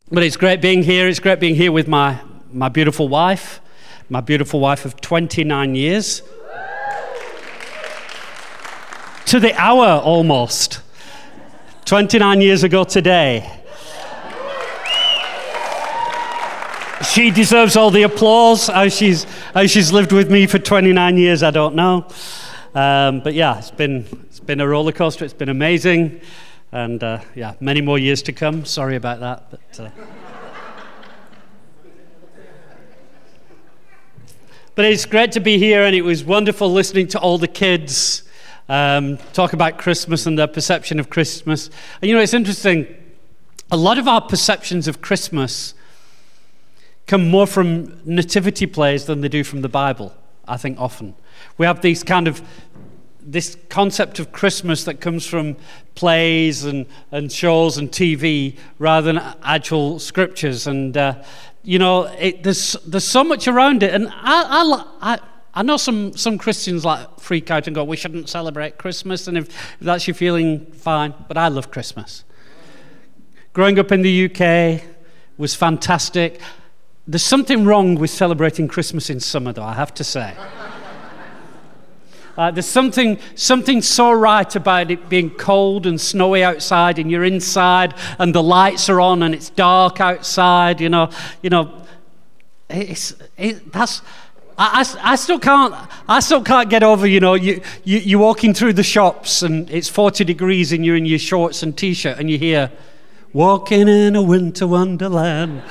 But it's great being here. It's great being here with my beautiful wife of 29 years. To the hour almost. 29 years ago today. She deserves all the applause. How she's lived with me for 29 years, I don't know. But yeah, it's been a roller coaster. It's been amazing. And many more years to come. Sorry about that. But it's great to be here, and it was wonderful listening to all the kids talk about Christmas and their perception of Christmas. And it's interesting. A lot of our perceptions of Christmas come more from nativity plays than they do from the Bible, I think often. We have this concept of Christmas that comes from plays and shows and TV rather than actual scriptures. And, there's so much around it. And I know some Christians freak out and go, we shouldn't celebrate Christmas. And if that's your feeling, fine. But I love Christmas. Growing up in the UK was fantastic. There's something wrong with celebrating Christmas in summer, though, I have to say. There's something so right about it being cold and snowy outside, and you're inside, and the lights are on, and it's dark outside. I still can't get over. You're walking through the shops, and it's 40 degrees, and you're in your shorts and t-shirt, and you hear, "Walking in a winter wonderland."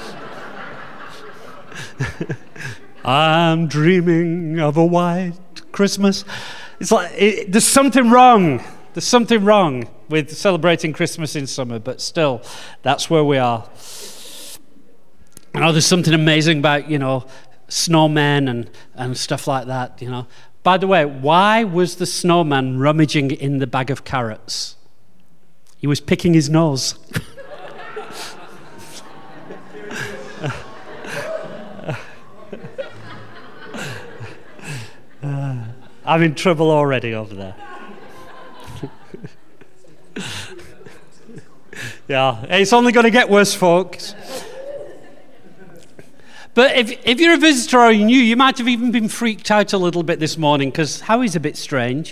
I'm dreaming of a white Christmas. It's like there's something wrong. There's something wrong with celebrating Christmas in summer, but still, that's where we are. There's something amazing about snowmen and stuff like that. By the way, why was the snowman rummaging in the bag of carrots? He was picking his nose. I'm in trouble already over there. Yeah, it's only going to get worse, folks. But if you're a visitor or you're new, you might have even been freaked out a little bit this morning, because Howie's a bit strange.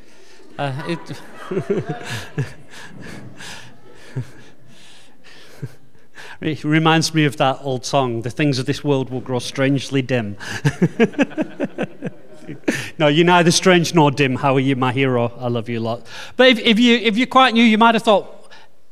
It reminds me of that old song, "The things of this world will grow strangely dim." No, you're neither strange nor dim, Howie. You're my hero. I love you a lot. But if you're quite new, you might have thought,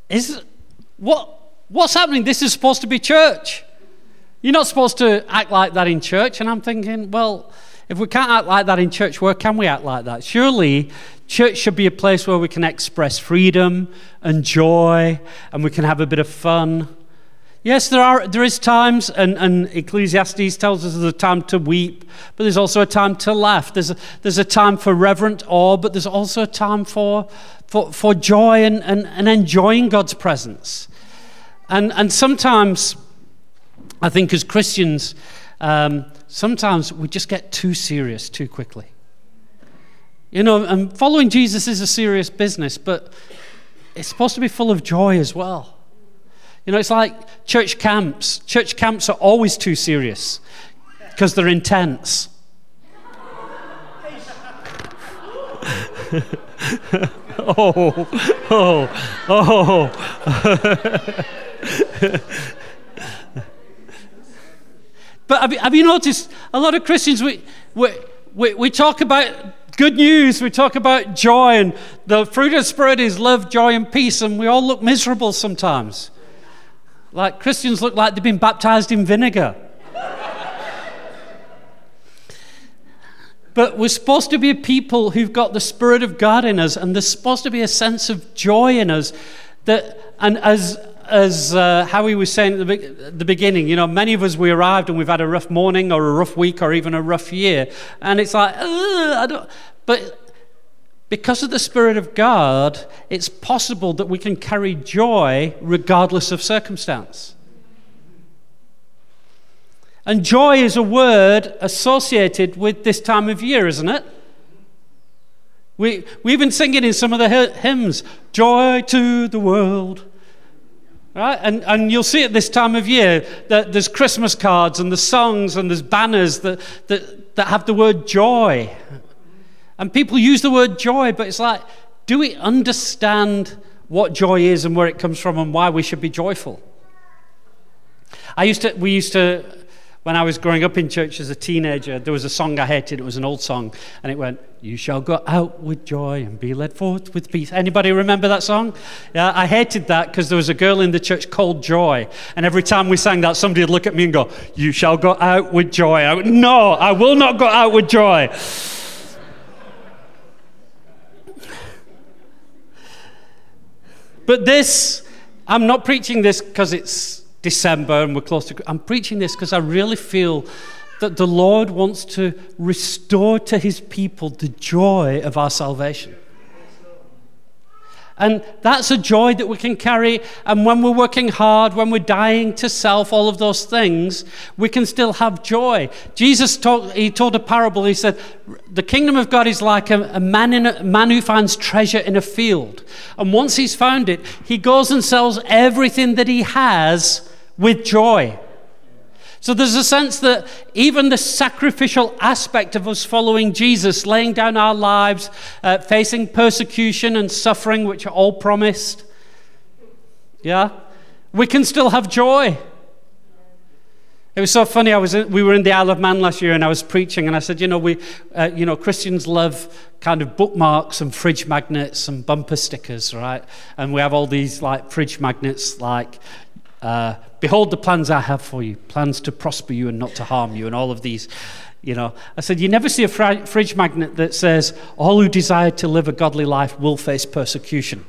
what's happening? This is supposed to be church. You're not supposed to act like that in church. And I'm thinking, well, if we can't act like that in church, where can we act like that? Surely church should be a place where we can express freedom and joy, and we can have a bit of fun. Yes, there is times, and Ecclesiastes tells us there's a time to weep, but there's also a time to laugh. There's a time for reverent awe, but there's also a time for joy and enjoying God's presence. And sometimes, I think as Christians, sometimes we just get too serious too quickly. And following Jesus is a serious business, but it's supposed to be full of joy as well. It's like church camps. Church camps are always too serious because they're intense. Oh. But have you noticed a lot of Christians, we talk about good news, we talk about joy, and the fruit of the Spirit is love, joy, and peace, and we all look miserable sometimes. Like Christians look like they've been baptized in vinegar. But we're supposed to be a people who've got the Spirit of God in us, and there's supposed to be a sense of joy in us. And as Howie was saying at the beginning, many of us, we arrived and we've had a rough morning or a rough week or even a rough year. And it's like, but because of the Spirit of God, it's possible that we can carry joy regardless of circumstance. And joy is a word associated with this time of year, isn't it? We've been singing in some of the hymns, "Joy to the world." Right? And you'll see at this time of year that there's Christmas cards and there's songs and there's banners that have the word joy. And people use the word joy, but it's like, do we understand what joy is and where it comes from and why we should be joyful? We used to, when I was growing up in church as a teenager, there was a song I hated. It was an old song, and it went, "You shall go out with joy and be led forth with peace." Anybody remember that song? Yeah, I hated that because there was a girl in the church called Joy, and every time we sang that, somebody would look at me and go, "You shall go out with joy." I went, "No, I will not go out with joy." But I'm not preaching this because it's December and we're close to... I'm preaching this because I really feel that the Lord wants to restore to his people the joy of our salvation. And that's a joy that we can carry, and when we're working hard, when we're dying to self, all of those things, we can still have joy. Jesus told a parable. He said, the kingdom of God is like a man who finds treasure in a field. And once he's found it, he goes and sells everything that he has with joy. So there's a sense that even the sacrificial aspect of us following Jesus, laying down our lives, facing persecution and suffering, which are all promised, we can still have joy. It was so funny. We were in the Isle of Man last year, and I was preaching, and I said, Christians love kind of bookmarks and fridge magnets and bumper stickers, right? And we have all these like fridge magnets, like. Behold the plans I have for you, plans to prosper you and not to harm you, and all of these, I said, you never see a fridge magnet that says, all who desire to live a godly life will face persecution.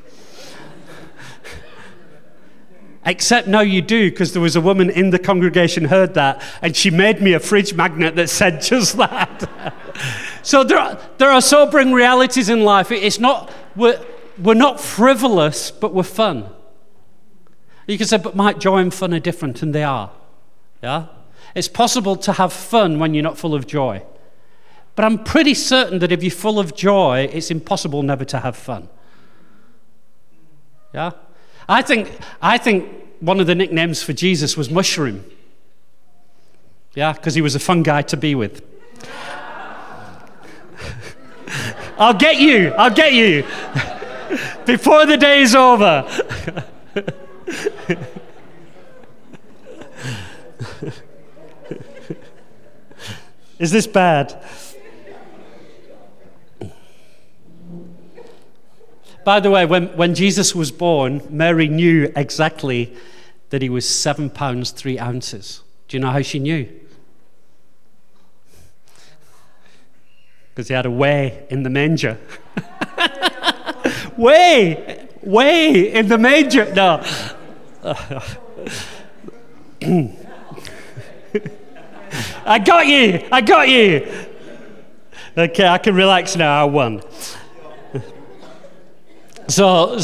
Except now you do, because there was a woman in the congregation heard that, and she made me a fridge magnet that said just that. So there are sobering realities in life. It's not, we're not frivolous, but we're fun. You can say, but Mike, joy and fun are different, and they are. Yeah? It's possible to have fun when you're not full of joy. But I'm pretty certain that if you're full of joy, it's impossible never to have fun. Yeah? I think one of the nicknames for Jesus was Mushroom. Yeah, because he was a fun guy to be with. I'll get you. Before the day is over. Is this bad? By the way, when Jesus was born, Mary knew exactly that he was 7 pounds 3 ounces. Do you know how she knew? Because he had a way in the manger. Way in the manger. No. I got you. Okay, I can relax now. I won. So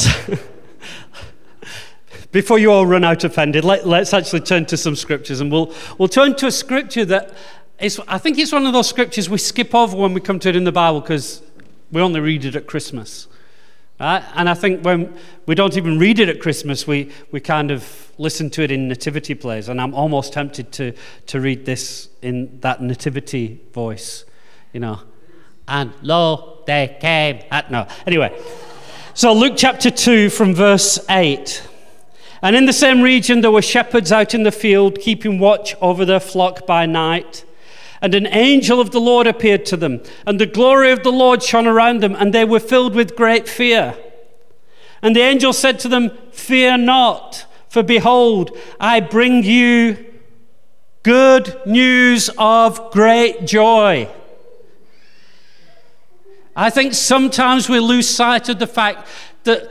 before you all run out offended, let's actually turn to some scriptures, and we'll turn to a scripture that I think it's one of those scriptures we skip over when we come to it in the Bible because we only read it at Christmas. Right? And I think when we don't even read it at Christmas, we kind of listen to it in nativity plays. And I'm almost tempted to read this in that nativity voice, And lo, they came at... No. Anyway, so Luke chapter 2 from verse 8. And in the same region there were shepherds out in the field, keeping watch over their flock by night. And an angel of the Lord appeared to them, and the glory of the Lord shone around them, and they were filled with great fear. And the angel said to them, "Fear not, for behold, I bring you good news of great joy." I think sometimes we lose sight of the fact that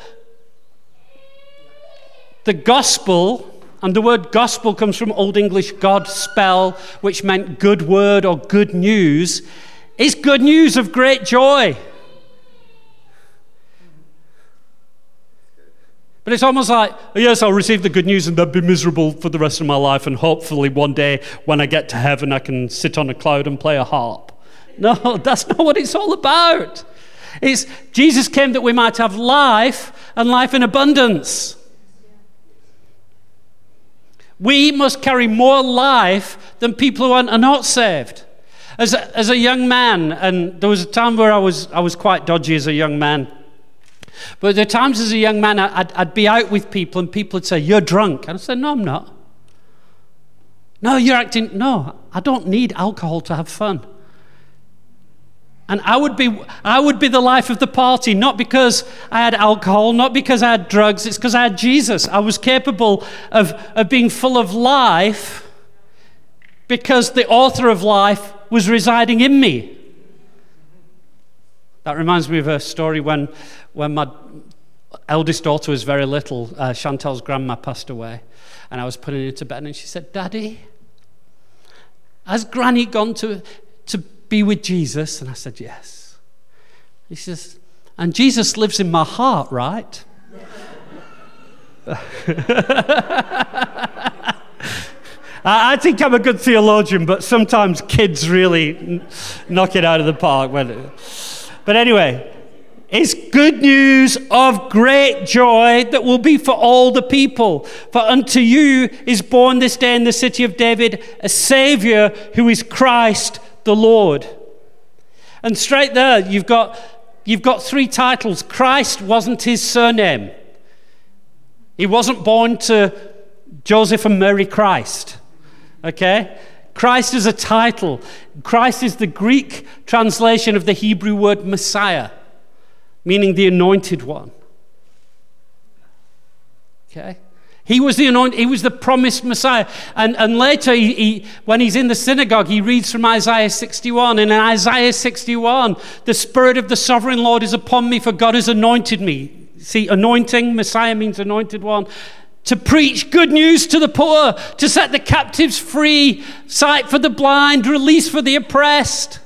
the gospel, and the word gospel comes from Old English God spell, which meant good word or good news, is good news of great joy. But it's almost like, yes, I'll receive the good news and then be miserable for the rest of my life, and hopefully one day when I get to heaven I can sit on a cloud and play a harp. No, that's not what it's all about. It's Jesus came that we might have life, and life in abundance. We must carry more life than people who are not saved. As a young man, and there was a time where I was quite dodgy as a young man, but there are times as a young man I'd be out with people and people would say, "You're drunk." And I said, "No, I'm not." "No, you're acting." "No, I don't need alcohol to have fun." And I would be the life of the party, not because I had alcohol, not because I had drugs. It's because I had Jesus. I was capable of being full of life because the author of life was residing in me. That reminds me of a story when my eldest daughter was very little. Chantel's grandma passed away, and I was putting her to bed, and she said, "Daddy, has Granny gone to be with Jesus?" And I said, "Yes." He says, "And Jesus lives in my heart, right?" I think I'm a good theologian, but sometimes kids really knock it out of the park. But anyway, it's good news of great joy that will be for all the people. For unto you is born this day in the city of David a Savior who is Christ the Lord. And straight there, you've got three titles. Christ wasn't his surname. He wasn't born to Joseph and Mary Christ. Okay? Christ is a title. Christ is the Greek translation of the Hebrew word Messiah, meaning the anointed one. Okay? He was the anointed, he was the promised Messiah. And later, when he's in the synagogue, he reads from Isaiah 61. And in Isaiah 61, the Spirit of the Sovereign Lord is upon me, for God has anointed me. See, anointing, Messiah means anointed one. To preach good news to the poor, to set the captives free, sight for the blind, release for the oppressed.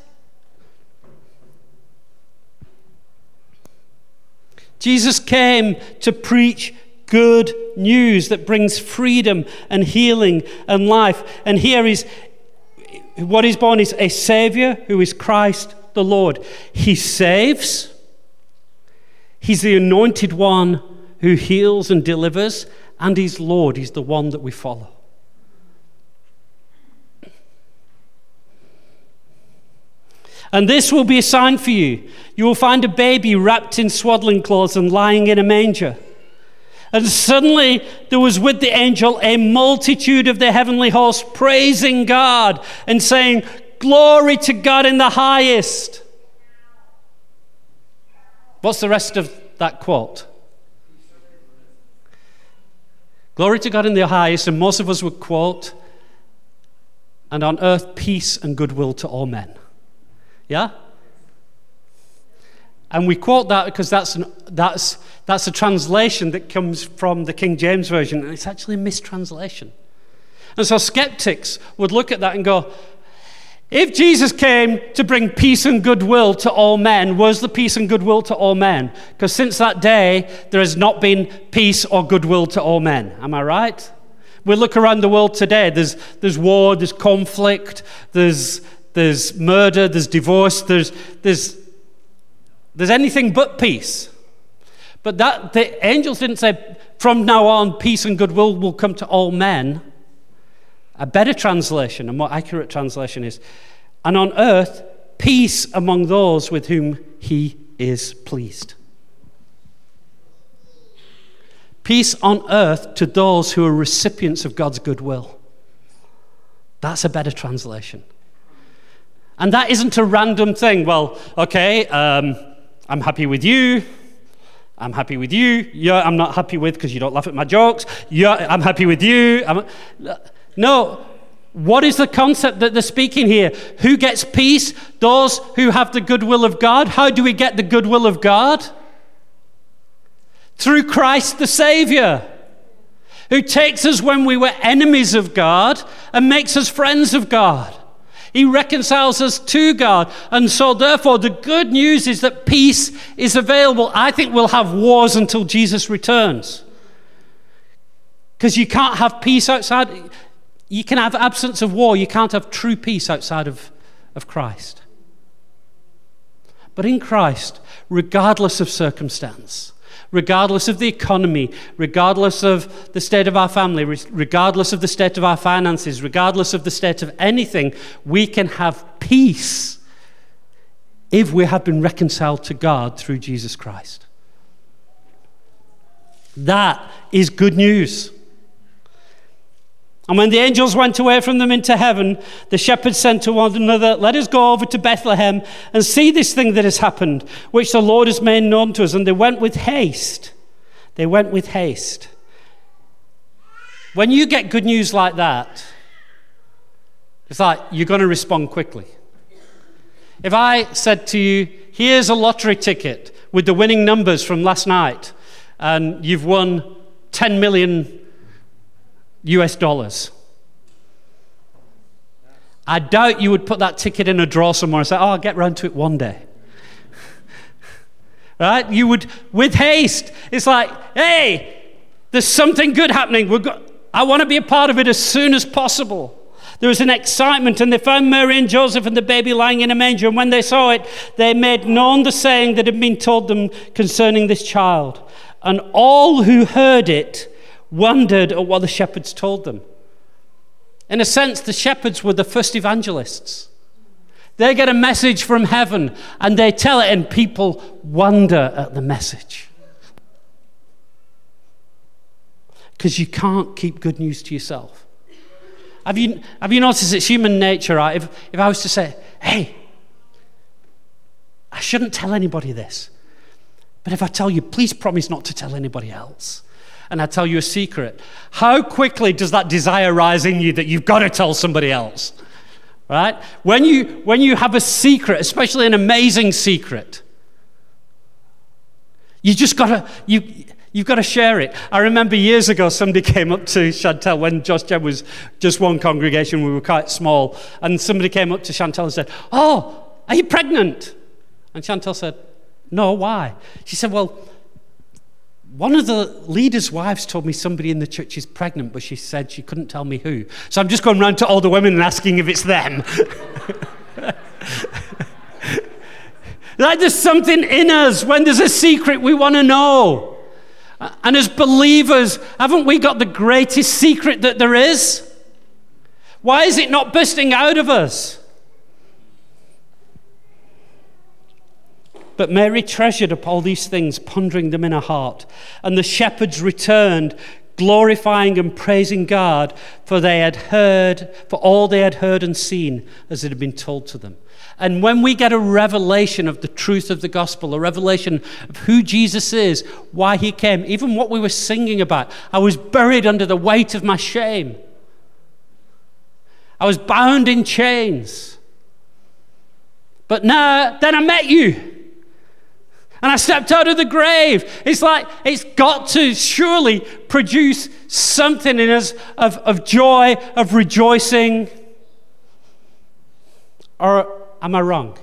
Jesus came to preach good news that brings freedom and healing and life. And here is what is born is a Savior who is Christ the Lord. He saves. He's the anointed one who heals and delivers. And he's Lord. He's the one that we follow. And this will be a sign for you. You will find a baby wrapped in swaddling clothes and lying in a manger. And suddenly there was with the angel a multitude of the heavenly hosts praising God and saying, "Glory to God in the highest." What's the rest of that quote? Glory to God in the highest, and most of us would quote, "And on earth peace and goodwill to all men." Yeah? And we quote that because that's a translation that comes from the King James Version, and it's actually a mistranslation. And so skeptics would look at that and go, if Jesus came to bring peace and goodwill to all men, where's the peace and goodwill to all men? Because since that day, there has not been peace or goodwill to all men. Am I right? We look around the world today. There's war, there's conflict, there's murder, there's divorce, there's anything but peace. But that the angels didn't say, from now on, peace and goodwill will come to all men. A better translation, a more accurate translation is, and on earth, peace among those with whom he is pleased. Peace on earth to those who are recipients of God's goodwill. That's a better translation. And that isn't a random thing. Well, okay, I'm happy with you. I'm happy with you. Yeah, I'm not happy with because you don't laugh at my jokes. Yeah, I'm happy with you. No, what is the concept that they're speaking here? Who gets peace? Those who have the goodwill of God. How do we get the goodwill of God? Through Christ the Savior, who takes us when we were enemies of God and makes us friends of God. He reconciles us to God. And so therefore the good news is that peace is available. I think we'll have wars until Jesus returns. Because you can't have peace outside. You can have absence of war. You can't have true peace outside of Christ. But in Christ, regardless of circumstance, Regardless of the economy, regardless of the state of our family, regardless of the state of our finances, regardless of the state of anything, we can have peace if we have been reconciled to God through Jesus Christ. That is good news. And when the angels went away from them into heaven, the shepherds said to one another, "Let us go over to Bethlehem and see this thing that has happened, which the Lord has made known to us." And they went with haste. They went with haste. When you get good news like that, it's like you're going to respond quickly. If I said to you, "Here's a lottery ticket with the winning numbers from last night, and you've won 10 million US dollars. I doubt you would put that ticket in a drawer somewhere and say, "Oh, I'll get round to it one day." Right? You would, with haste. It's like, "Hey, there's something good happening. I want to be a part of it as soon as possible." There was an excitement, and they found Mary and Joseph and the baby lying in a manger. And when they saw it, they made known the saying that had been told them concerning this child. And all who heard it wondered at what the shepherds told them. In a sense, the shepherds were the first evangelists. They get a message from heaven and they tell it, and people wonder at the message. Because you can't keep good news to yourself. Have you noticed it's human nature, right? If I was to say, "Hey, I shouldn't tell anybody this, but if I tell you, please promise not to tell anybody else," and I tell you a secret, how quickly does that desire rise in you that you've got to tell somebody else, right? When you have a secret, especially an amazing secret, you've got to share it. I remember years ago, somebody came up to Chantel when Josh Jen was just one congregation, we were quite small, and somebody came up to Chantel and said, "Oh, are you pregnant?" And Chantel said, "No, why?" She said, "Well, one of the leaders' wives told me somebody in the church is pregnant, but she said she couldn't tell me who. So I'm just going around to all the women and asking if it's them." Like there's something in us when there's a secret we want to know. And as believers, haven't we got the greatest secret that there is? Why is it not bursting out of us? But Mary treasured up all these things, pondering them in her heart. And the shepherds returned, glorifying and praising God for all they had heard and seen as it had been told to them. And when we get a revelation of the truth of the gospel, a revelation of who Jesus is, why he came, even what we were singing about, I was buried under the weight of my shame. I was bound in chains. But now, then I met you. And I stepped out of the grave. It's like, it's got to surely produce something in us of joy, of rejoicing. Or am I wrong?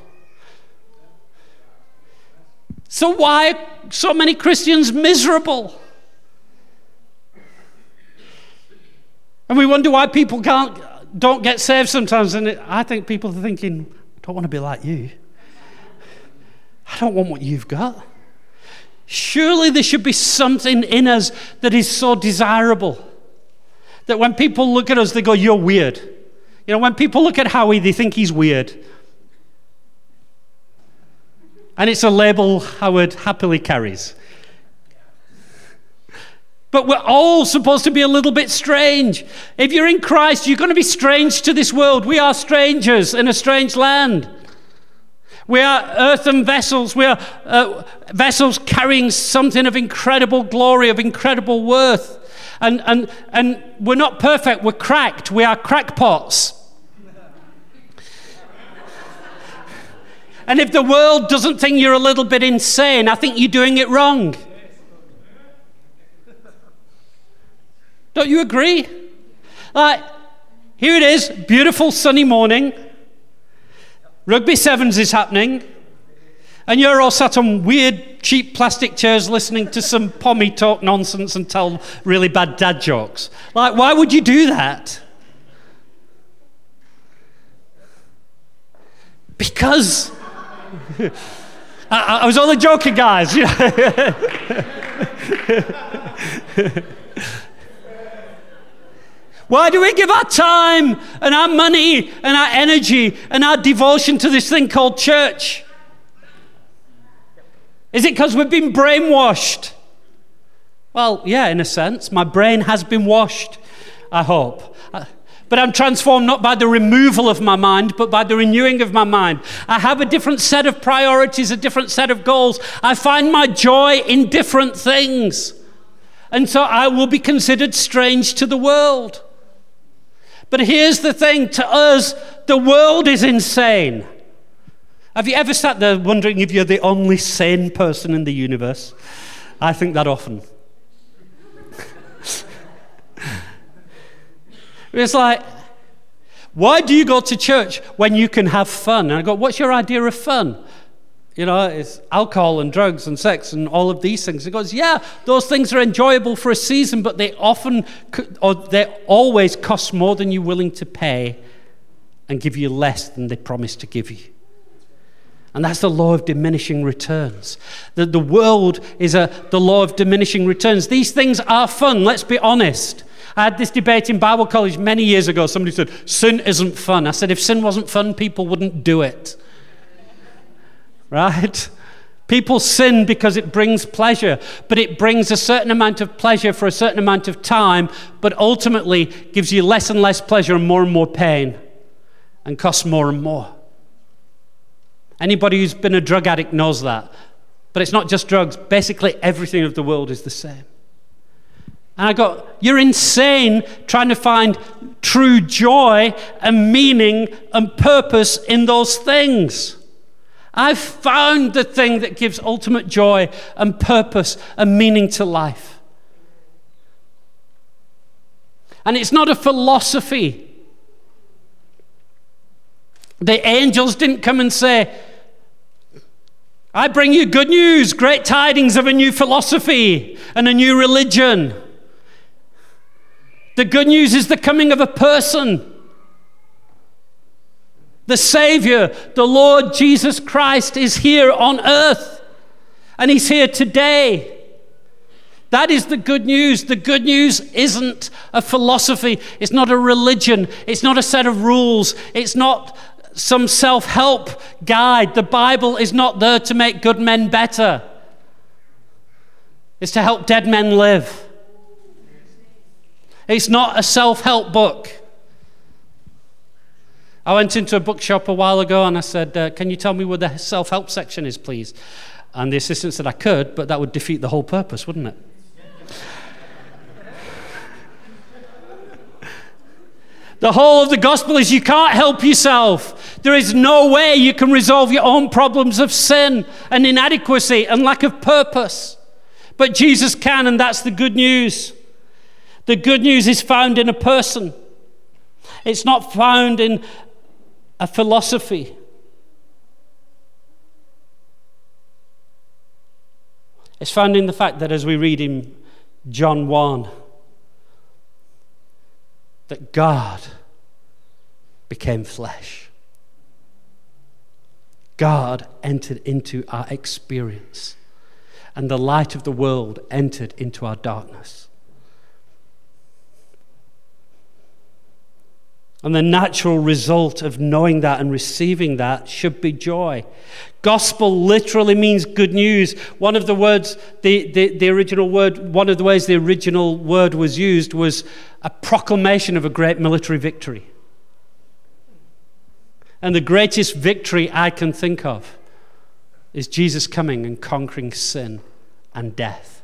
So why are so many Christians miserable? And we wonder why people don't get saved sometimes. And I think people are thinking, "I don't want to be like you. I don't want what you've got." Surely there should be something in us that is so desirable that when people look at us, they go, "You're weird." You know, when people look at Howie, they think he's weird. And it's a label Howard happily carries. But we're all supposed to be a little bit strange. If you're in Christ, you're going to be strange to this world. We are strangers in a strange land. We are earthen vessels. We are vessels carrying something of incredible glory, of incredible worth. And we're not perfect. We're cracked. We are crackpots. And if the world doesn't think you're a little bit insane, I think you're doing it wrong. Don't you agree? Like, here it is, beautiful sunny morning. Rugby sevens is happening. And you're all sat on weird, cheap plastic chairs listening to some pommy talk nonsense and tell really bad dad jokes. Like, why would you do that? Because I was only joking, guys. Why do we give our time and our money and our energy and our devotion to this thing called church? Is it because we've been brainwashed? Well, yeah, in a sense. My brain has been washed, I hope. But I'm transformed not by the removal of my mind, but by the renewing of my mind. I have a different set of priorities, a different set of goals. I find my joy in different things. And so I will be considered strange to the world. But here's the thing, to us, the world is insane. Have you ever sat there wondering if you're the only sane person in the universe? I think that often. It's like, why do you go to church when you can have fun? And I go, what's your idea of fun? You know, it's alcohol and drugs and sex and all of these things. He goes, yeah, those things are enjoyable for a season, but they always cost more than you're willing to pay and give you less than they promised to give you. And that's the law of diminishing returns. The world is the law of diminishing returns. These things are fun, let's be honest. I had this debate in Bible college many years ago. Somebody said, sin isn't fun. I said, if sin wasn't fun, people wouldn't do it. Right? People sin because it brings pleasure, but it brings a certain amount of pleasure for a certain amount of time, but ultimately gives you less and less pleasure and more pain and costs more and more. Anybody who's been a drug addict knows that. But it's not just drugs. Basically, everything of the world is the same. And I go, you're insane trying to find true joy and meaning and purpose in those things. I've found the thing that gives ultimate joy and purpose and meaning to life. And it's not a philosophy. The angels didn't come and say, I bring you good news, great tidings of a new philosophy and a new religion. The good news is the coming of a person. The Savior, the Lord Jesus Christ, is here on earth. And He's here today. That is the good news. The good news isn't a philosophy. It's not a religion. It's not a set of rules. It's not some self-help guide. The Bible is not there to make good men better. It's to help dead men live. It's not a self-help book. I went into a bookshop a while ago and I said, can you tell me where the self-help section is, please? And the assistant said I could, but that would defeat the whole purpose, wouldn't it? The whole of the gospel is you can't help yourself. There is no way you can resolve your own problems of sin and inadequacy and lack of purpose. But Jesus can, and that's the good news. The good news is found in a person. It's not found in a philosophy. It's found in the fact that, as we read in John 1, that God became flesh. God entered into our experience, and the light of the world entered into our darkness. And the natural result of knowing that and receiving that should be joy. Gospel literally means good news. One of the words, the original word, one of the ways the original word was used was a proclamation of a great military victory. And the greatest victory I can think of is Jesus coming and conquering sin and death.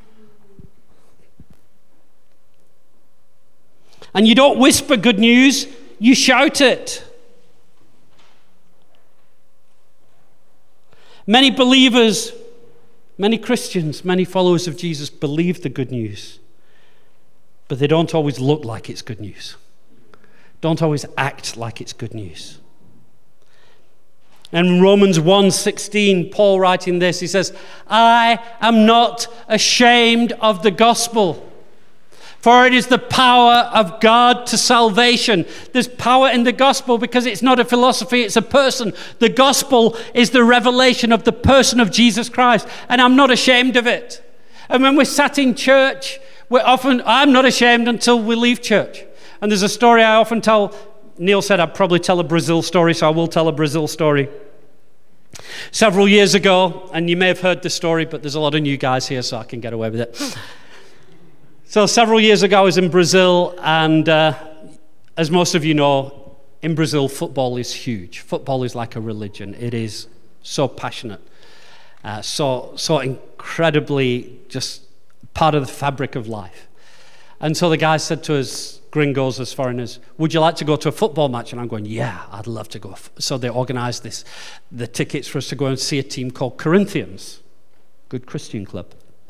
And you don't whisper good news, you shout it. Many believers, many Christians, many followers of Jesus believe the good news, but they don't always look like it's good news. Don't always act like it's good news. And in Romans 1:16, Paul writing this, he says, I am not ashamed of the gospel. For it is the power of God to salvation. There's power in the gospel because it's not a philosophy, it's a person. The gospel is the revelation of the person of Jesus Christ. And I'm not ashamed of it. And when we're sat in church, I'm not ashamed until we leave church. And there's a story I often tell. Neil said I'd probably tell a Brazil story, so I will tell a Brazil story. Several years ago, and you may have heard this story, but there's a lot of new guys here, so I can get away with it. So several years ago, I was in Brazil, and as most of you know, in Brazil, football is huge. Football is like a religion. It is so passionate, so incredibly just part of the fabric of life. And so the guy said to us, gringos as foreigners, would you like to go to a football match? And I'm going, yeah, I'd love to go. So they organized the tickets for us to go and see a team called Corinthians. Good Christian club.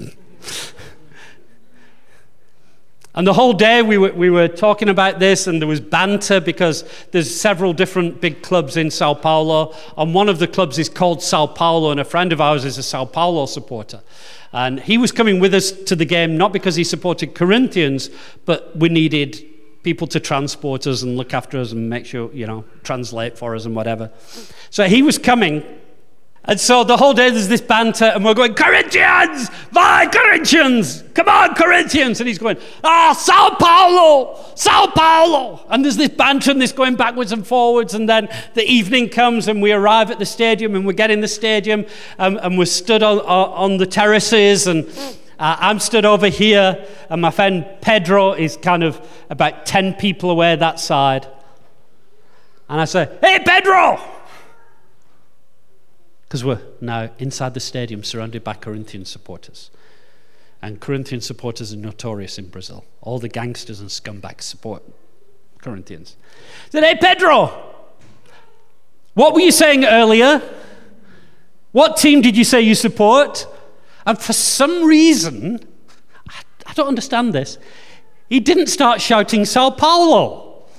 And the whole day we were talking about this, and there was banter because there's several different big clubs in Sao Paulo, and one of the clubs is called Sao Paulo, and a friend of ours is a Sao Paulo supporter. And he was coming with us to the game, not because he supported Corinthians, but we needed people to transport us and look after us and make sure, translate for us and whatever. So he was coming. And so the whole day there's this banter, and we're going, Corinthians! Vai, Corinthians! Come on, Corinthians! And he's going, Sao Paulo! Sao Paulo! And there's this banter and this going backwards and forwards, and then the evening comes and we arrive at the stadium, and we get in the stadium, and we're stood on the terraces, and I'm stood over here, and my friend Pedro is kind of about 10 people away that side. And I say, hey, Pedro! Because we're now inside the stadium surrounded by Corinthian supporters. And Corinthian supporters are notorious in Brazil. All the gangsters and scumbags support Corinthians. I said, hey, Pedro, what were you saying earlier? What team did you say you support? And for some reason, I don't understand this, he didn't start shouting Sao Paulo.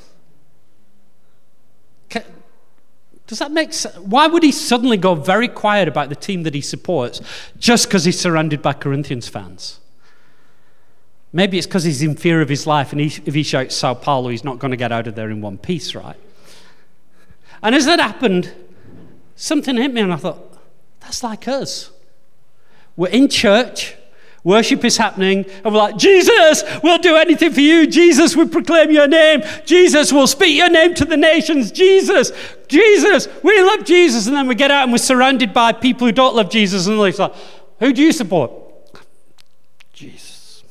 Does that make sense? Why would he suddenly go very quiet about the team that he supports just because he's surrounded by Corinthians fans? Maybe it's because he's in fear of his life, and if he shouts Sao Paulo, he's not going to get out of there in one piece, right? And as that happened, something hit me, and I thought, that's like us. We're in church, worship is happening, and we're like, Jesus, we'll do anything for you. Jesus, we proclaim your name. Jesus, we'll speak your name to the nations. Jesus, we love Jesus. And then we get out and we're surrounded by people who don't love Jesus. And they're like, who do you support? Jesus.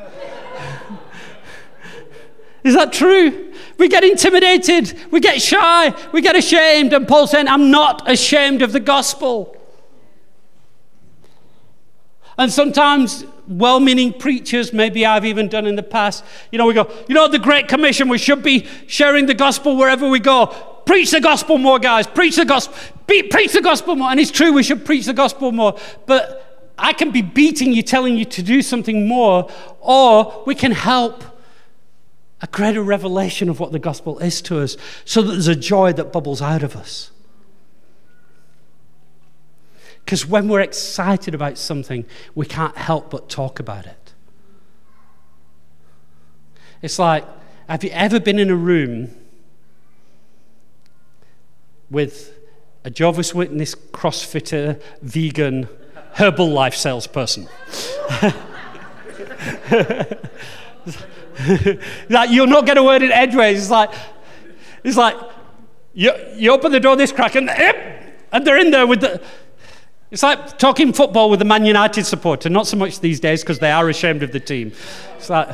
Is that true? We get intimidated. We get shy. We get ashamed. And Paul's saying, I'm not ashamed of the gospel. And sometimes well-meaning preachers, maybe I've even done in the past, we go, the Great Commission, we should be sharing the gospel wherever we go. Preach the gospel more, guys. Preach the gospel. Preach the gospel more. And it's true, we should preach the gospel more. But I can be beating you, telling you to do something more, or we can help a greater revelation of what the gospel is to us so that there's a joy that bubbles out of us. Because when we're excited about something, we can't help but talk about it. It's like, have you ever been in a room with a Jehovah's Witness, CrossFitter, vegan, Herbalife salesperson? Like, you'll not get a word in edgeways. It's like you open the door this crack, and they're in there with the... It's like talking football with a Man United supporter, not so much these days because they are ashamed of the team. It's like...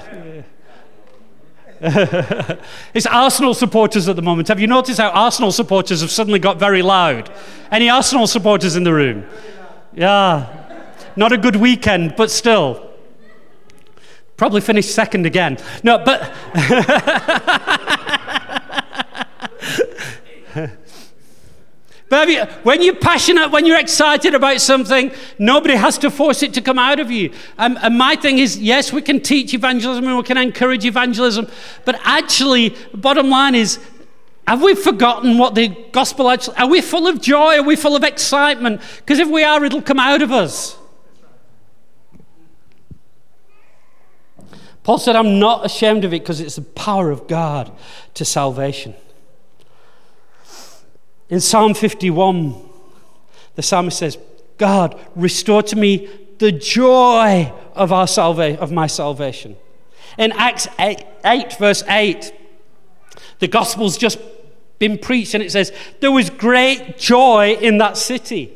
It's Arsenal supporters at the moment. Have you noticed how Arsenal supporters have suddenly got very loud? Any Arsenal supporters in the room? Yeah. Not a good weekend, but still. Probably finished second again. No, but... But when you're passionate, when you're excited about something, nobody has to force it to come out of you. And my thing is, yes, we can teach evangelism and we can encourage evangelism, but actually, the bottom line is, have we forgotten what the gospel actually... Are we full of joy? Are we full of excitement? Because if we are, it'll come out of us. Paul said, I'm not ashamed of it because it's the power of God to salvation. In Psalm 51, the psalmist says, God, restore to me the joy of my salvation. In Acts 8, verse 8, the gospel's just been preached, and it says, there was great joy in that city.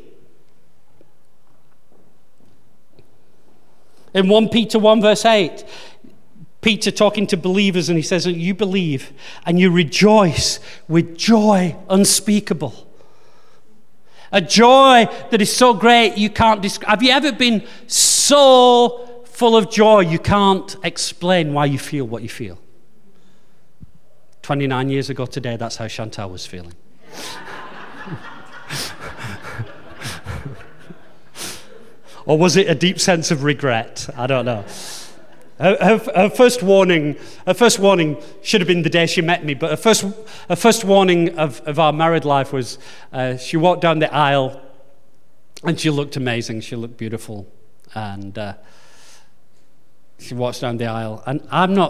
In 1 Peter 1, verse 8, Peter talking to believers, and he says, you believe and you rejoice with joy unspeakable. A joy that is so great you can't describe. Have you ever been so full of joy you can't explain why you feel what you feel? 29 years ago today, that's how Chantal was feeling. Or was it a deep sense of regret? I don't know. Her first warning should have been the day she met me, but her first warning of our married life was she walked down the aisle and she looked amazing, she looked beautiful, and she walks down the aisle, and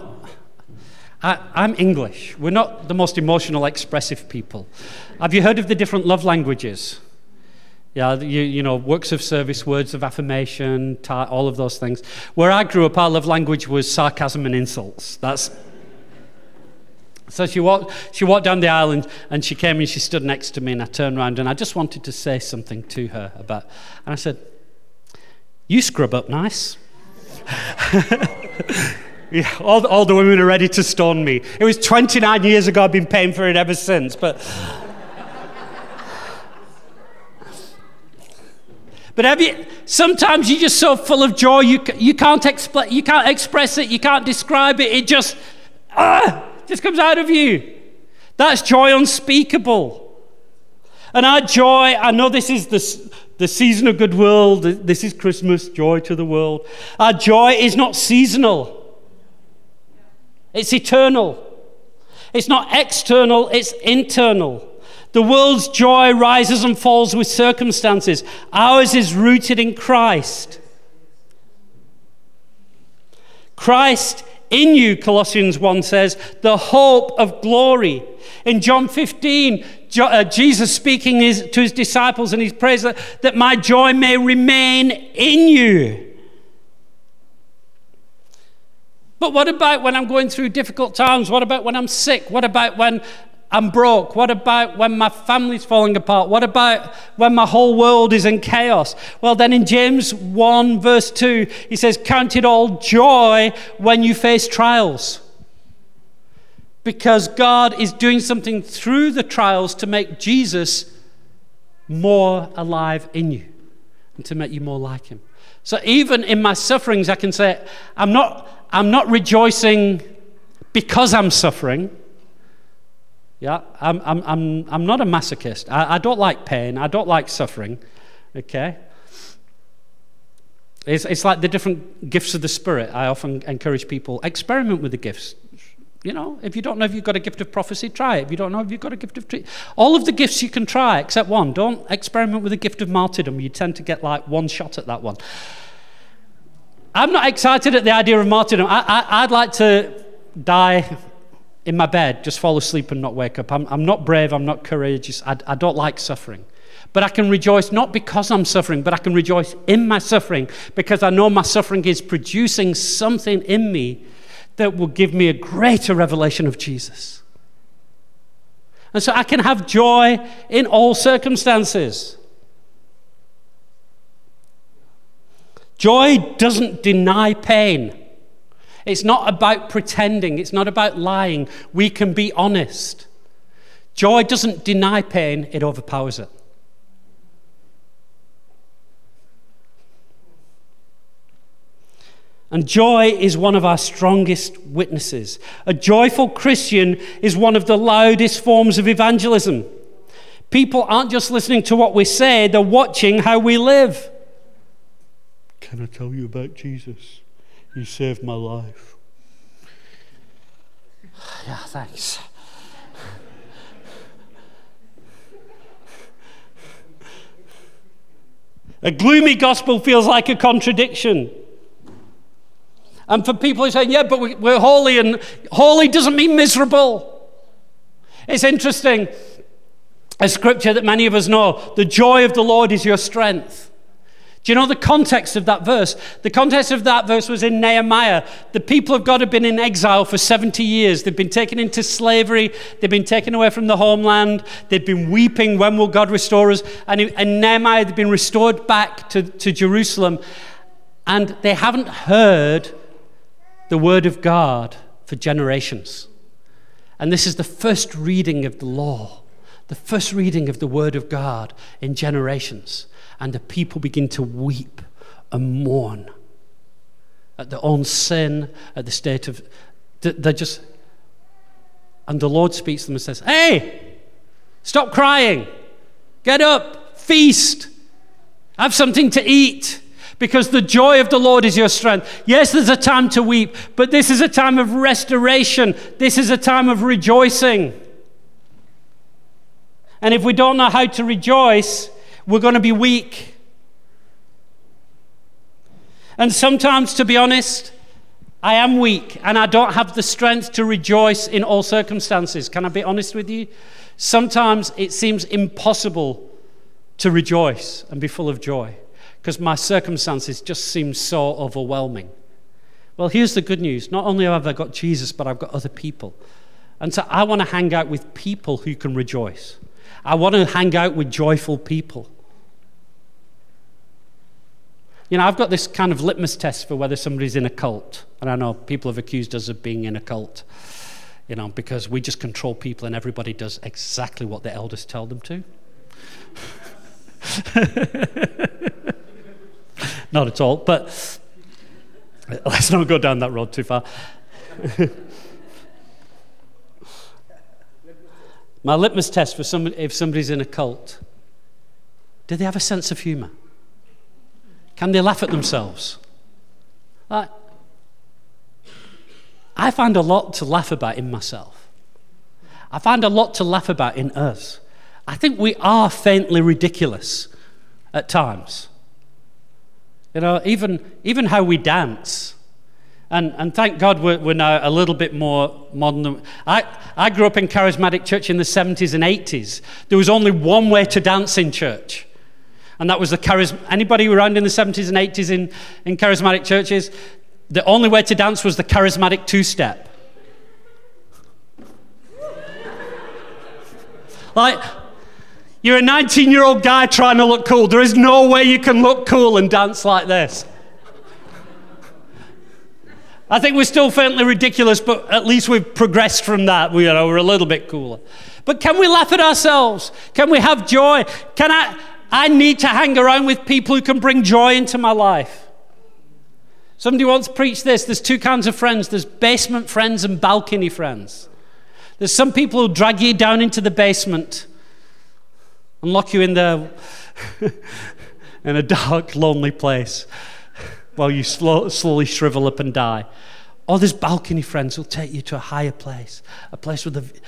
I'm English. We're not the most emotional, expressive people. Have you heard of the different love languages? Yeah, you know, works of service, words of affirmation, all of those things. Where I grew up, our love language was sarcasm and insults. So she walked down the aisle, and she came and she stood next to me, and I turned around and I just wanted to say something to her and I said, you scrub up nice. Yeah, all the women are ready to stone me. It was 29 years ago, I've been paying for it ever since, but sometimes you're just so full of joy, you can't express it, you can't describe it, it just comes out of you. That's joy unspeakable. And our joy, I know this is the season of goodwill, this is Christmas, joy to the world. Our joy is not seasonal. It's eternal. It's not external, it's internal. The world's joy rises and falls with circumstances. Ours is rooted in Christ. Christ in you, Colossians 1 says, the hope of glory. In John 15, Jesus speaking to his disciples, and he prays that my joy may remain in you. But what about when I'm going through difficult times? What about when I'm sick? What about when I'm broke? What about when my family's falling apart? What about when my whole world is in chaos? Well, then in James 1 verse 2, he says, count it all joy when you face trials. Because God is doing something through the trials to make Jesus more alive in you and to make you more like him. So even in my sufferings, I can say, I'm not rejoicing because I'm suffering. Yeah, I'm not a masochist. I don't like pain. I don't like suffering. Okay? It's like the different gifts of the Spirit. I often encourage people, experiment with the gifts. You know, if you don't know if you've got a gift of prophecy, try it. If you don't know if you've got a gift of all of the gifts you can try, except one. Don't experiment with the gift of martyrdom. You tend to get like one shot at that one. I'm not excited at the idea of martyrdom. I'd like to die in my bed, just fall asleep and not wake up. I'm not brave, I'm not courageous. I don't like suffering. But I can rejoice not because I'm suffering, but I can rejoice in my suffering because I know my suffering is producing something in me that will give me a greater revelation of Jesus. And so I can have joy in all circumstances. Joy doesn't deny pain. It's not about pretending. It's not about lying. We can be honest. Joy doesn't deny pain. It overpowers it. And joy is one of our strongest witnesses. A joyful Christian is one of the loudest forms of evangelism. People aren't just listening to what we say, they're watching how we live. Can I tell you about Jesus? He saved my life. Yeah, thanks. A gloomy gospel feels like a contradiction. And for people who say, yeah, but we're holy, and holy doesn't mean miserable. It's interesting, a scripture that many of us know, the joy of the Lord is your strength. Do you know the context of that verse? The context of that verse was in Nehemiah. The people of God had been in exile for 70 years. They'd been taken into slavery. They'd been taken away from the homeland. They'd been weeping, when will God restore us? And Nehemiah had been restored back to Jerusalem. And they haven't heard the word of God for generations. And this is the first reading of the law, the first reading of the word of God in generations. And the people begin to weep and mourn at their own sin, at the state of... They're just... And the Lord speaks to them and says, hey, stop crying. Get up, feast, have something to eat, because the joy of the Lord is your strength. Yes, there's a time to weep, but this is a time of restoration. This is a time of rejoicing. And if we don't know how to rejoice, we're going to be weak. And sometimes, to be honest, I am weak and I don't have the strength to rejoice in all circumstances. Can I be honest with you? Sometimes it seems impossible to rejoice and be full of joy because my circumstances just seem so overwhelming. Well, here's the good news. Not only have I got Jesus, but I've got other people. And so I want to hang out with people who can rejoice. I want to hang out with joyful people. You know, I've got this kind of litmus test for whether somebody's in a cult. And I know people have accused us of being in a cult, you know, because we just control people and everybody does exactly what the elders tell them to. Not at all, but let's not go down that road too far. My litmus test for somebody, if somebody's in a cult, do they have a sense of humor? Can they laugh at themselves? I find a lot to laugh about in myself. I find a lot to laugh about in us. I think we are faintly ridiculous at times. You know, even how we dance. And thank God we're now a little bit more modern. I grew up in charismatic church in the 70s and 80s. There was only one way to dance in church. And that was the anybody around in the 70s and 80s in charismatic churches, the only way to dance was the charismatic two-step. Like, you're a 19-year-old guy trying to look cool. There is no way you can look cool and dance like this. I think we're still faintly ridiculous, but at least we've progressed from that. We're a little bit cooler. But can we laugh at ourselves? Can we have joy? I need to hang around with people who can bring joy into my life. Somebody once preached this. There's two kinds of friends. There's basement friends and balcony friends. There's some people who drag you down into the basement and lock you in there in a dark, lonely place while you slowly shrivel up and die. Or there's balcony friends who'll take you to a higher place, a place with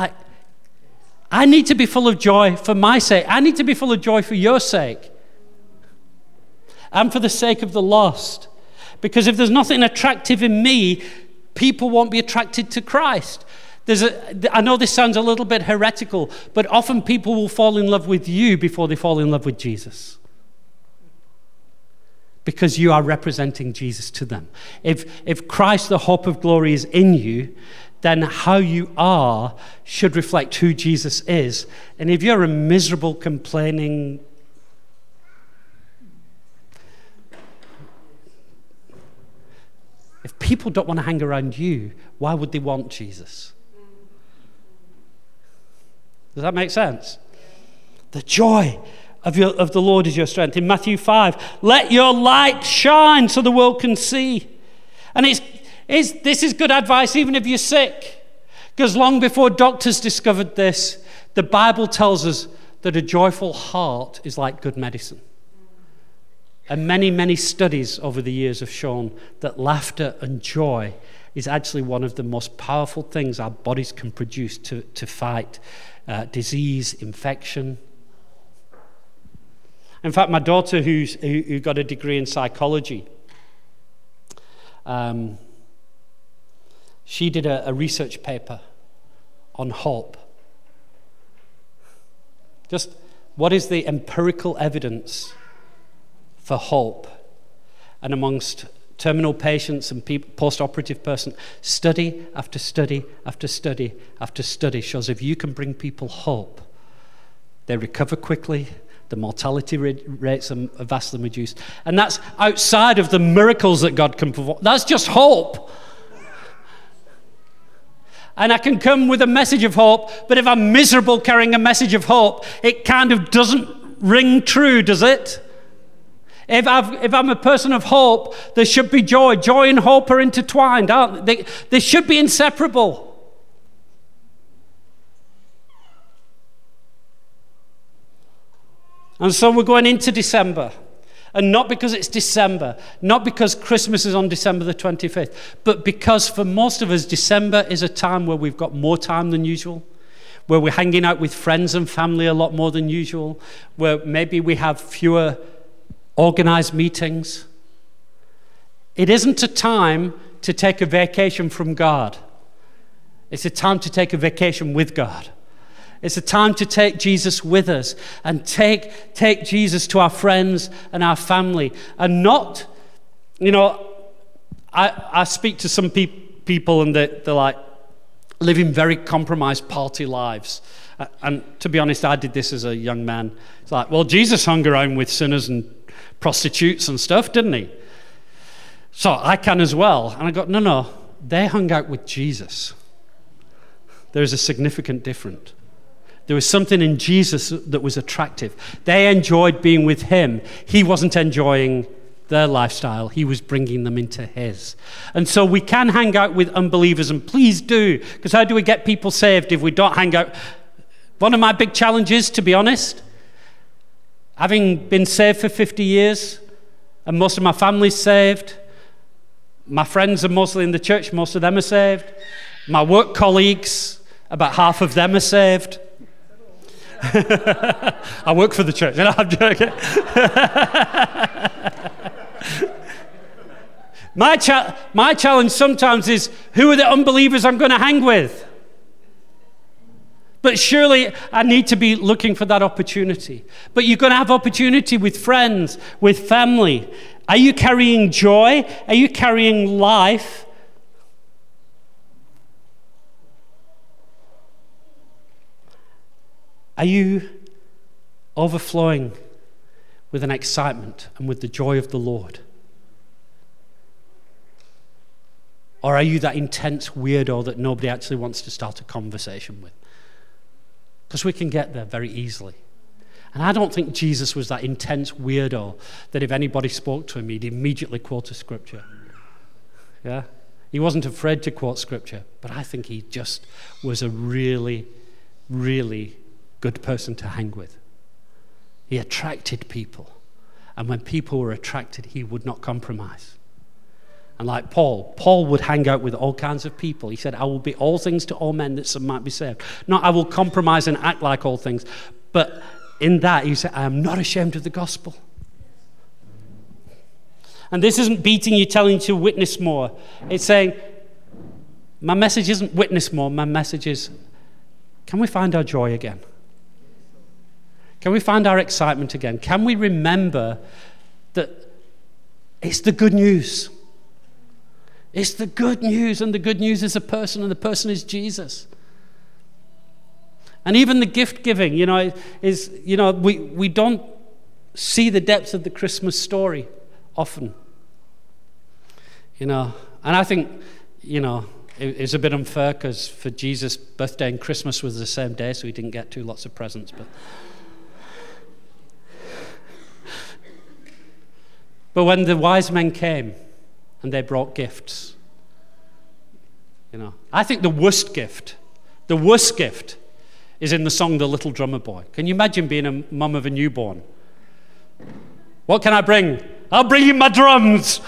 I need to be full of joy for my sake. I need to be full of joy for your sake. And for the sake of the lost. Because if there's nothing attractive in me, people won't be attracted to Christ. I know this sounds a little bit heretical, but often people will fall in love with you before they fall in love with Jesus. Because you are representing Jesus to them. If Christ, the hope of glory, is in you, then how you are should reflect who Jesus is. And if you're a miserable, complaining, if people don't want to hang around you, why would they want Jesus? Does that make sense? The joy of the Lord is your strength. In Matthew 5, let your light shine so the world can see. And this is good advice even if you're sick. Because long before doctors discovered this, the Bible tells us that a joyful heart is like good medicine. And many, many studies over the years have shown that laughter and joy is actually one of the most powerful things our bodies can produce to fight disease, infection. In fact, my daughter, who got a degree in psychology, she did a research paper on hope. Just what is the empirical evidence for hope? And amongst terminal patients and post-operative person, study after study after study after study shows if you can bring people hope, they recover quickly, the mortality rates are vastly reduced. And that's outside of the miracles that God can perform. That's just hope. And I can come with a message of hope, but if I'm miserable carrying a message of hope, it kind of doesn't ring true, does it? If I'm a person of hope, there should be joy. Joy and hope are intertwined, aren't they? They should be inseparable. And so we're going into December. And not because it's December, not because Christmas is on December the 25th, but because for most of us, December is a time where we've got more time than usual, where we're hanging out with friends and family a lot more than usual, where maybe we have fewer organized meetings. It isn't a time to take a vacation from God. It's a time to take a vacation with God. It's a time to take Jesus with us and take Jesus to our friends and our family. And not, I speak to some people and they're like living very compromised party lives. And to be honest, I did this as a young man. It's like, well, Jesus hung around with sinners and prostitutes and stuff, didn't he? So I can as well. And I go, no, they hung out with Jesus. There's a significant difference. There was something in Jesus that was attractive. They enjoyed being with him. He wasn't enjoying their lifestyle. He was bringing them into his. And so we can hang out with unbelievers, and please do, because how do we get people saved if we don't hang out? One of my big challenges, to be honest, having been saved for 50 years, and most of my family's saved, my friends are mostly in the church, most of them are saved, my work colleagues, about half of them are saved. I work for the church. No, I'm joking. My challenge sometimes is, who are the unbelievers I'm going to hang with? But surely I need to be looking for that opportunity. But you're going to have opportunity with friends, with family. Are you carrying joy? Are you carrying life? Are you overflowing with an excitement and with the joy of the Lord? Or are you that intense weirdo that nobody actually wants to start a conversation with? Because we can get there very easily. And I don't think Jesus was that intense weirdo that if anybody spoke to him, he'd immediately quote a scripture. Yeah? He wasn't afraid to quote scripture, but I think he just was a really, really good person to hang with. He attracted people. And when people were attracted, he would not compromise. And like Paul would hang out with all kinds of people. He said, I will be all things to all men that some might be saved. Not I will compromise and act like all things. But in that, he said, I am not ashamed of the gospel. And this isn't beating you, telling you to witness more. It's saying, my message isn't witness more. My message is, can we find our joy again? Can we find our excitement again? Can we remember that it's the good news? It's the good news, and the good news is a person, and the person is Jesus. And even the gift giving, we don't see the depth of the Christmas story often. And I think, it's a bit unfair because for Jesus' birthday and Christmas was the same day, so he didn't get lots of presents. But when the wise men came and they brought gifts, I think the worst gift is in the song The Little Drummer Boy. Can you imagine being a mum of a newborn? What can I bring? I'll bring you my drums.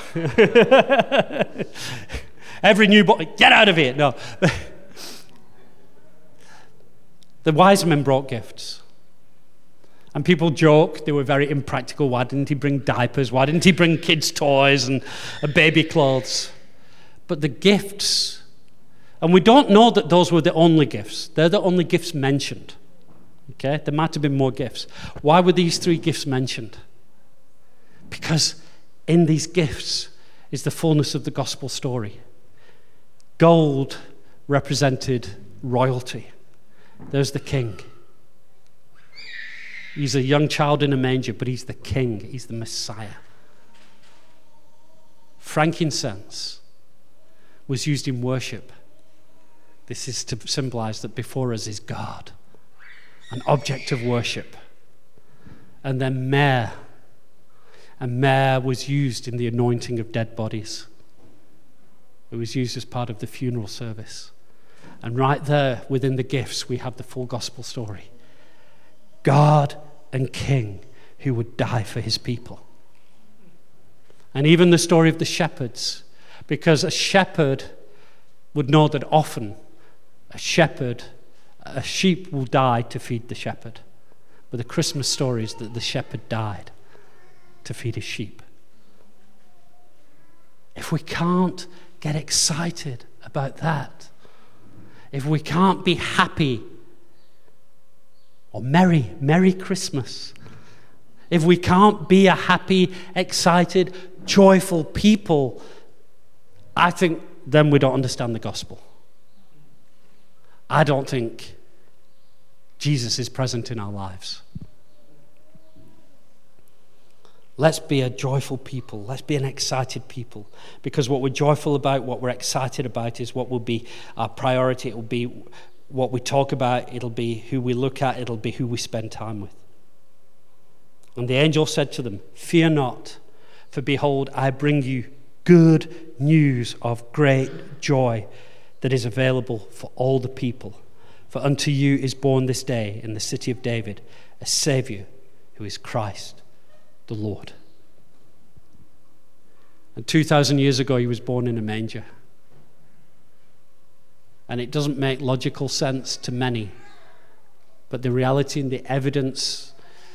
Every newborn, get out of here. No. The wise men brought gifts. And people joke they were very impractical. Why didn't he bring diapers? Why didn't he bring kids' toys and baby clothes? But the gifts, and we don't know that those were the only gifts. They're the only gifts mentioned. Okay? There might have been more gifts. Why were these 3 gifts mentioned? Because in these gifts is the fullness of the gospel story. Gold represented royalty. There's the king. He's a young child in a manger, but he's the king. He's the Messiah. Frankincense was used in worship. This is to symbolize that before us is God, an object of worship. And then myrrh. And myrrh was used in the anointing of dead bodies. It was used as part of the funeral service. And right there within the gifts, we have the full gospel story. God and King who would die for his people. And even the story of the shepherds, because a shepherd would know that often a sheep will die to feed the shepherd. But the Christmas story is that the shepherd died to feed his sheep. If we can't get excited about that, if we can't be happy or merry Christmas, if we can't be a happy, excited, joyful people, I think then we don't understand the gospel. I don't think Jesus is present in our lives. Let's be a joyful people. Let's be an excited people. Because what we're joyful about, what we're excited about is what will be our priority. It will be what we talk about. It'll be who we look at. It'll be who we spend time with. And the angel said to them, "Fear not, for behold, I bring you good news of great joy that is available for all the people. For unto you is born this day in the city of David a Savior who is Christ the Lord." And 2,000 years ago, he was born in a manger. And it doesn't make logical sense to many. But the reality and the evidence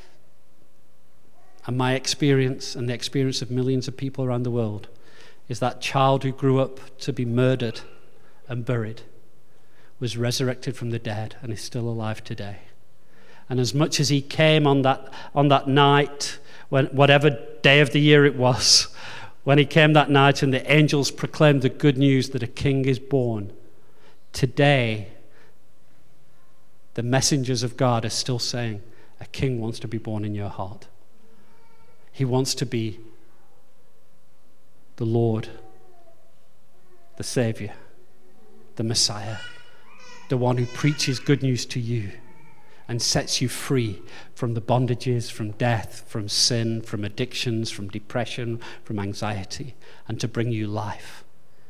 and my experience and the experience of millions of people around the world is that child who grew up to be murdered and buried was resurrected from the dead and is still alive today. And as much as he came on that night, when whatever day of the year it was, when he came that night and the angels proclaimed the good news that a king is born, today the messengers of God are still saying, a king wants to be born in your heart. He wants to be the Lord, the Savior, the Messiah, the one who preaches good news to you and sets you free from the bondages, from death, from sin, from addictions, from depression, from anxiety, and to bring you life.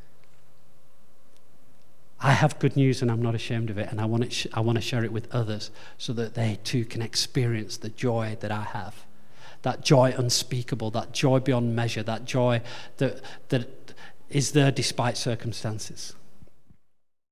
I have good news and I'm not ashamed of it, and I want to share it with others so that they too can experience the joy that I have. That joy unspeakable, that joy beyond measure, that joy that is there despite circumstances.